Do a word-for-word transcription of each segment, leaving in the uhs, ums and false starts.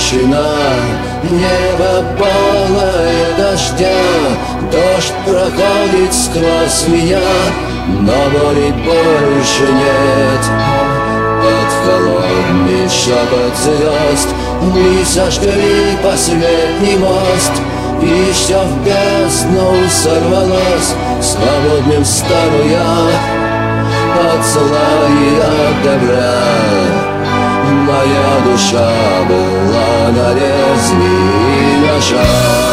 тишина, небо полное дождя. Дождь проходит сквозь меня, но боли больше нет. Под холодный шепот звезд мы сожгли последний мост, и все в бездну сорвалось, свободным стану я от зла и от добра. Моя душа была на лезвии ножа.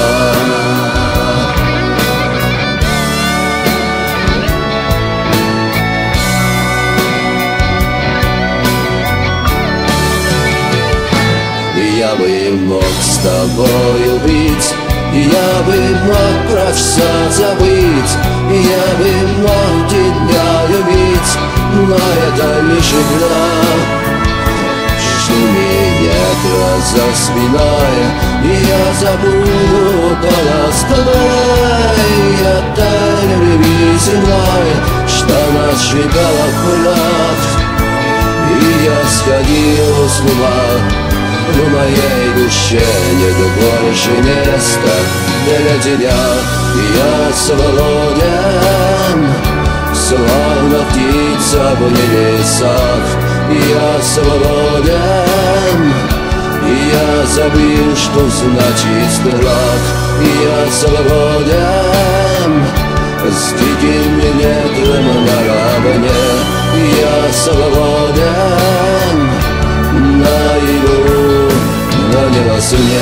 Я бы мог с тобой быть, я бы мог про все забыть, я бы мог тебя любить, но это лишь игра. В шуме ветра за спиной я забуду голос твой, это любви земной, что нас сжигало в пылах. И я сходил с ума. В моей душе нет больше места для тебя. Я свободен, словно птица в небесах. Я свободен, я забыл, что значит страх. Я свободен, с диким ветром наравне. Я свободен, наяву, но не во сне.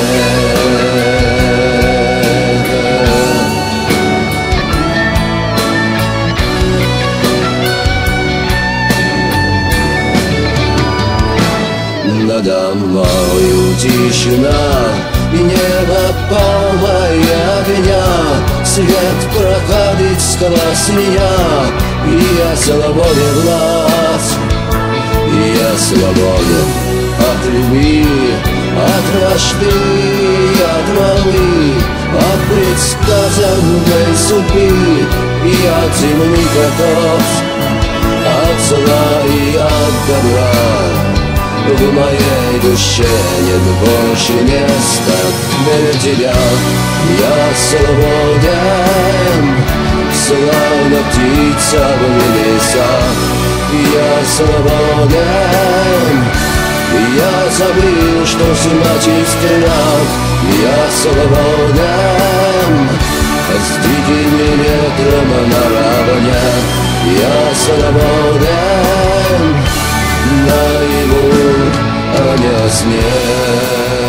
Надо мною тишина, и небо полное огня. Свет проходит сквозь меня, и я свободен глаз. Я свободен от любви, от вражды, от волны, от предсказанной судьбы и от земных оков, от зла и от добра. В моей душе нет больше места для тебя. Я свободен, словно птица в небесах. Я свободен, я забыл, что значит страх. Я свободен, с диким ветром наравне. Я свободен, наяву, а не о сне.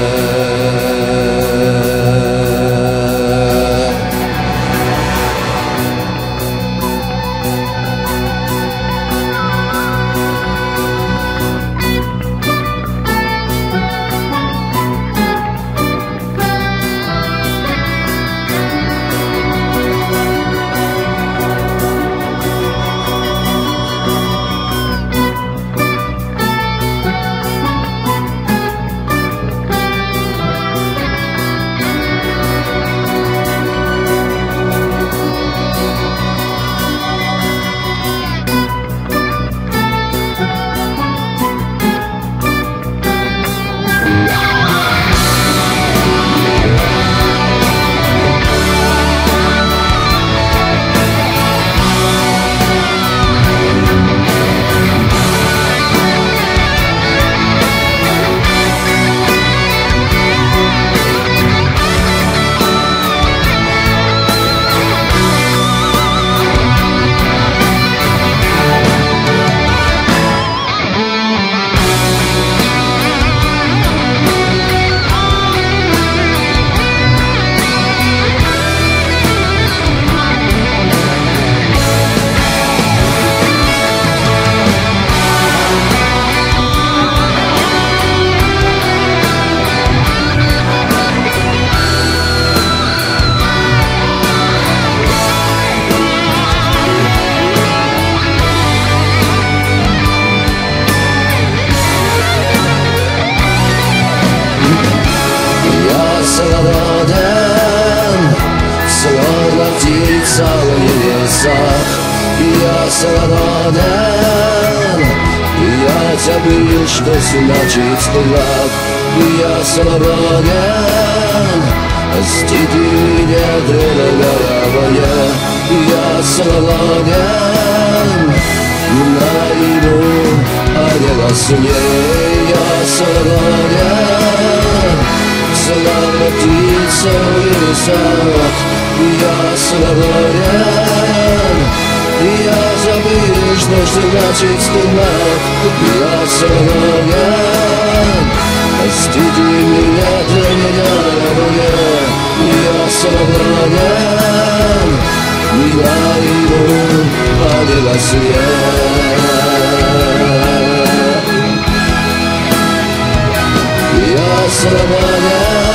птица в небесах. Я свободен, я забыл, что значит страх. я свободен. Простите меня, дорогая моя, я свободен. Наяву, а не во сне, я свободен. Словно птица в небесах, я свободен. Я забыл, что значит стыдно, я свободен. Простите меня, для меня мне, я свободен. Наяву, а не во сне. Я свободен.